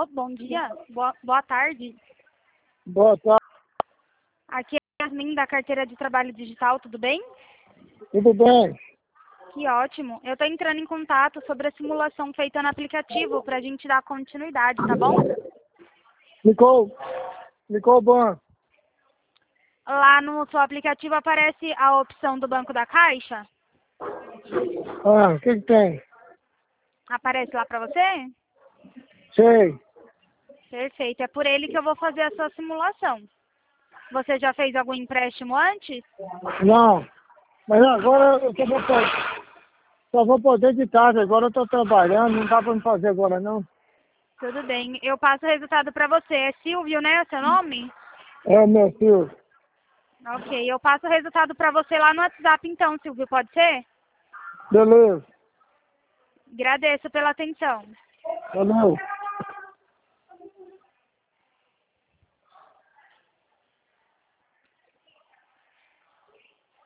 Alô, bom dia. Boa tarde. Boa tarde. Aqui é Yasmin da Carteira de Trabalho Digital, tudo bem? Tudo bem? Que ótimo. Eu estou entrando em contato sobre a simulação feita no aplicativo para a gente dar continuidade, tá bom? Ficou bom. Lá no seu aplicativo aparece a opção do Banco da Caixa? O que tem? Aparece lá para você? Sei. Perfeito. É por ele que eu vou fazer a sua simulação. Você já fez algum empréstimo antes? Não. Mas agora eu só vou poder de tarde. Agora eu estou trabalhando, não dá para me fazer agora não. Tudo bem. Eu passo o resultado para você. É Silvio, né? Seu nome? É, meu filho. Ok. Eu passo o resultado para você lá no WhatsApp então, Silvio. Pode ser? Beleza. Agradeço pela atenção. Valeu.